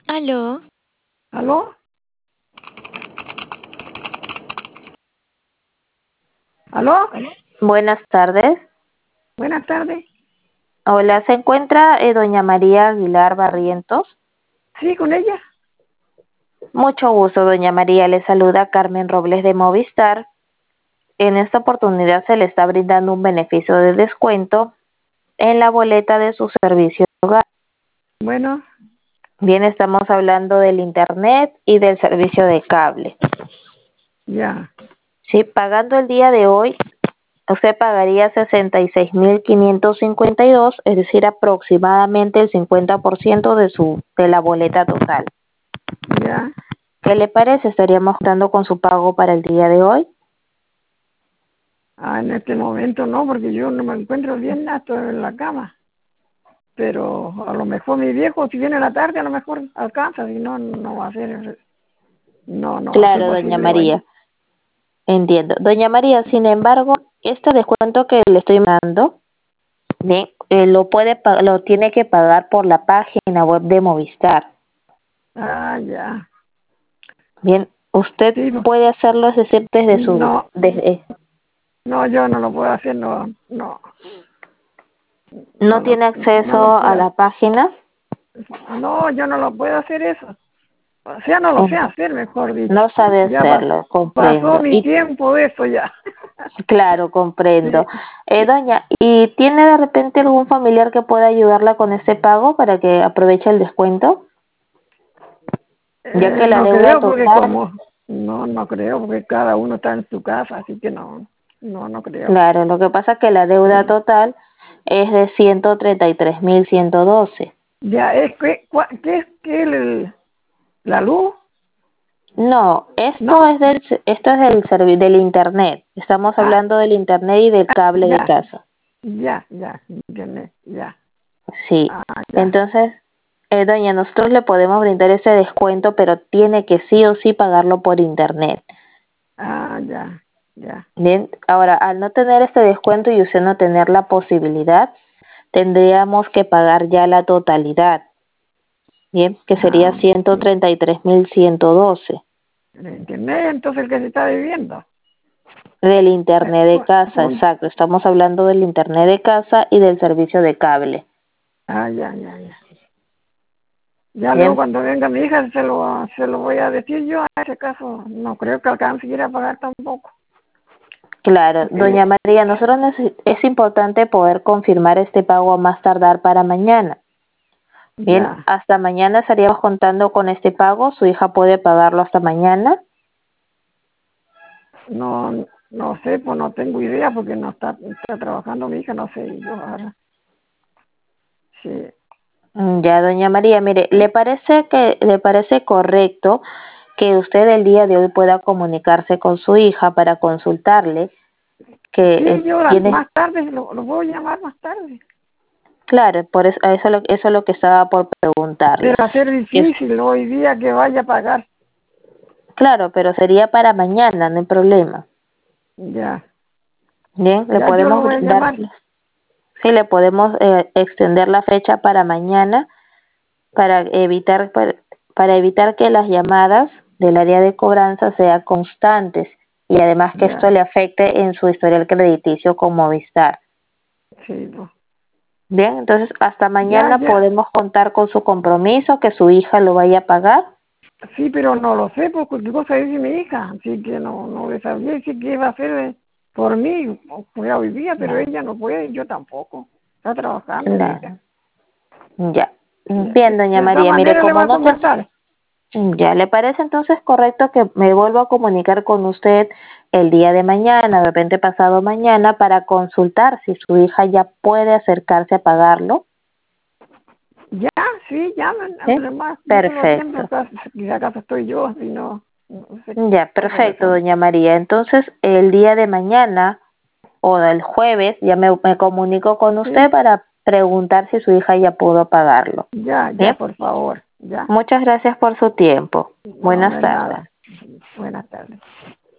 Aló, ¿Aló? ¿Aló? Buenas tardes. Buenas tardes. Hola, ¿se encuentra doña María Aguilar Barrientos? Sí, con ella. Mucho gusto, doña María. Le saluda Carmen Robles de Movistar. En esta oportunidad se le está brindando un beneficio de descuento en la boleta de su servicio de hogar. Bueno, Bien, estamos hablando del internet y del servicio de cable. ya, Sí, pagando el día de hoy, usted pagaría 66.552, es decir, aproximadamente el 50% de la boleta total. ya. ¿Qué le parece? ¿Estaríamos dando con su pago para el día de hoy? En este momento no, porque yo no me encuentro bien, estoy en la cama. Pero a lo mejor mi viejo, si viene a la tarde, a lo mejor alcanza. Si no, no va a ser, no va a ser Claro, doña posible hoy. María. Entiendo. Doña María, sin embargo, este descuento que le estoy dando, bien, lo tiene que pagar por la página web de Movistar. Ya. Bien, usted Sí, no, puede hacerlo, es decir, no, desde, no, yo no lo puedo hacer, no tiene no lo acceso a puedo. la página. No, yo no lo puedo hacer eso. O sea, no lo sé Ent- hacer, mejor dicho. no sabe Ya hacerlo, pasó comprendo. mi Y tiempo de eso ya. claro, comprendo. Sí. Doña, ¿y tiene de repente algún familiar que pueda ayudarla con este pago para que aproveche el descuento? Ya que la No deuda creo porque total, no creo porque cada uno está en su casa, así que no creo. claro, lo que pasa es que la deuda Sí. total es de 133.112. Ya es que, ¿qué es que la luz? No, esto ¿No? es del internet. Estamos Ah, hablando del internet y del cable de ya, casa. ya, entiende, ya. Sí. Ya. Entonces, doña, nosotros le podemos brindar ese descuento, pero tiene que sí o sí pagarlo por internet. Ya. Bien, ahora, al no tener este descuento y usted no tener la posibilidad, tendríamos que pagar ya la totalidad. Bien, que sería Ah, 133.112 ¿entiende? Entonces el que se está viviendo. del Eh, internet de con- casa, con- exacto. Estamos hablando del internet de casa y del servicio de cable. ya. Ya luego Bien, cuando venga mi hija se lo voy a decir yo. A ese caso no creo que alcance a ir a pagar tampoco. claro, Porque doña María, nosotros es importante poder confirmar este pago a más tardar para mañana. Bien, ya, hasta mañana estaríamos contando con este pago. Su hija puede pagarlo hasta mañana. no sé, pues no tengo idea porque no está trabajando mi hija, no sé yo ahora. Sí. Ya, doña María, mire, le parece correcto que usted el día de hoy pueda comunicarse con su hija para consultarle que Sí, yo tiene, más tarde lo puedo llamar más tarde. claro, por eso, eso es lo que estaba por Pero preguntarle. va a ser Que es- difícil hoy día que vaya a pagar. claro, pero sería para mañana, no hay problema. Ya, Bien, le ya yo lo podemos voy a brindar, llamar. sí, le podemos extender la fecha para mañana para para evitar que las llamadas del área de cobranza sean constantes y además que esto Ya, le afecte en su historial crediticio con Movistar. sí, pues. Bien, entonces hasta mañana Ya. podemos contar con su compromiso, que su hija lo vaya a pagar. Sí, pero no lo sé, porque cualquier cosa dice mi hija, así que no le sabía decir qué iba a hacer por mí, pues hoy día, pero Claro, ella no puede, yo tampoco. Está trabajando mi hija. claro. Ya. Sí, Bien, doña de todas María, mire, maneras le voy como a no te... comentar. Ya, ¿le parece entonces correcto que me vuelva a comunicar con usted el día de mañana, de repente pasado mañana, para consultar si su hija ya puede acercarse a pagarlo? Ya, sí, llamen, ¿Sí? además, yo lo atiendo, Perfecto. acá, y acá estoy yo, si no sé Ya, cómo se perfecto, hace. doña María. Entonces, el día de mañana o del jueves ya me comunico con usted Sí, para preguntar si su hija ya pudo pagarlo. ya, Bien, por favor, ya. muchas gracias por su tiempo. No, no Buenas es tardes. nada. Buenas tardes.